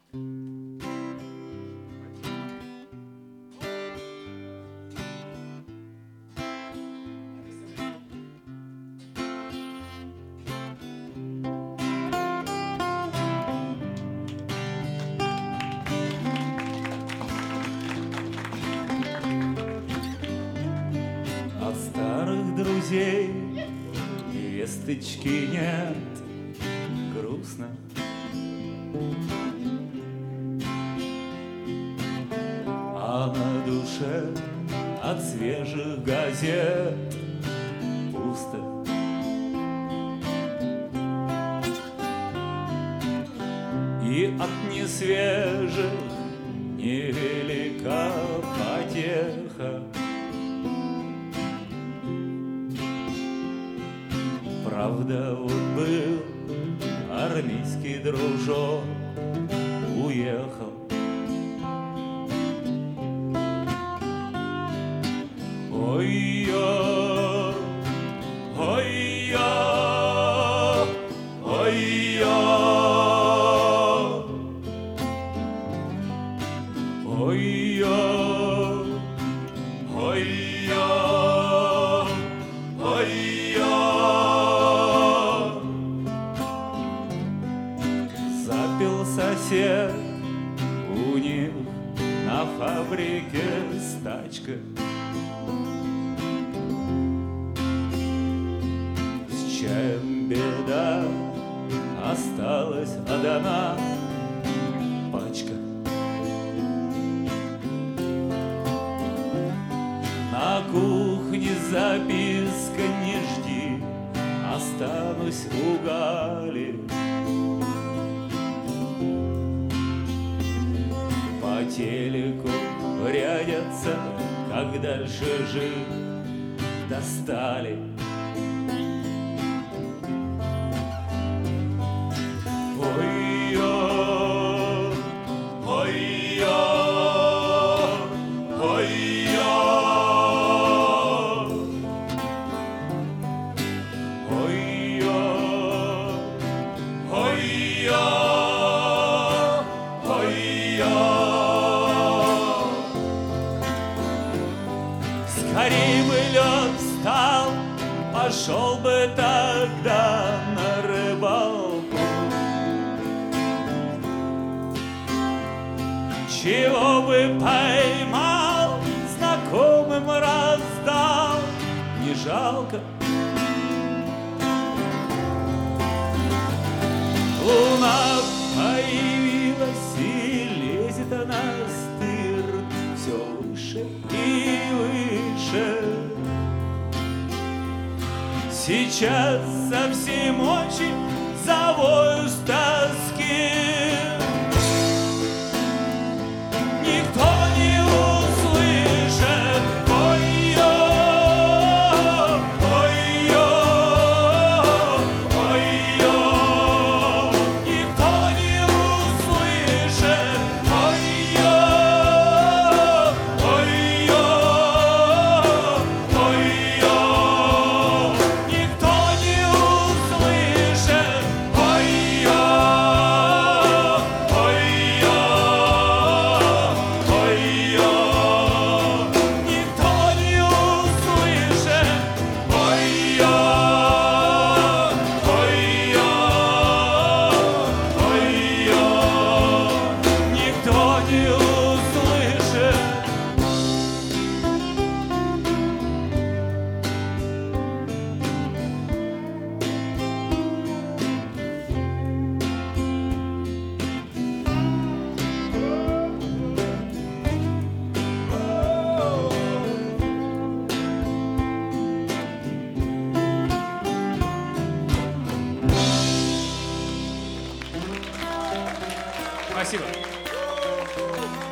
От старых друзей весточки нет, грустно. А на душе от свежих газет пусто. И от несвежих невелика потеха. Правда, вот был армейский дружок, уехал. Ой-я, ой-я, ой-я, ой-я, ой-я, ой-я. Запил сосед у них на фабрике стачка. С чаем беда, осталась одна пачка. На кухне записка: не жди, останусь у Гали. По телеку рядятся, как дальше жить, достали. Ой-я, ой-я, ой-я, ой-я, ой-я, ой-я. Скорей бы лед встал, пошел бы тогда на рыбалку. Чего бы поймал, знакомым раздал, не жалко. Луна появилась и лезет она стыр все выше и выше. Сейчас со всей мочи завою с тоски. Никто не услышит. Ой-ё, ой-ё, ой-ё. Никто не услышит. Ой-ё, ой-ё, ой-ё. Никто не услышит. Ой-ё, ой-ё. Спасибо.